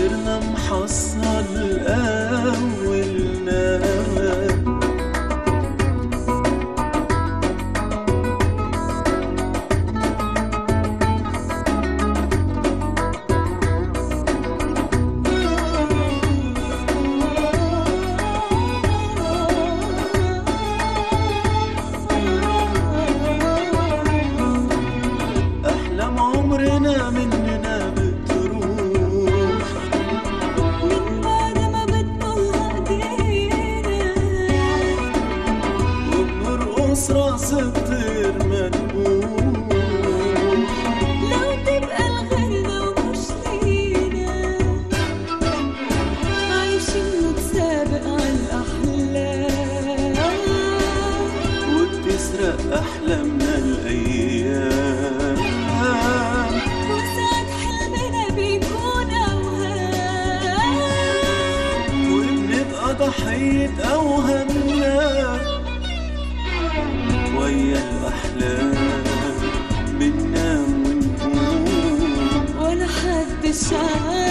صرنا محصل أولنا. أحلام عمرنا مننا بتروح من بعد ما بتطلع ايدينا، وبنرقص راس الطير مدبوح. لو تبقى لغيرنا ومش لينا، عايشين نتسابق عالأحلام، وبتسرق أحلامنا الأيام. وساعات حلمنا بيكون أوهام، وبنبقى ضحية أوهامنا ويا الأحلام بننام ونقوم. ولا حدش عارف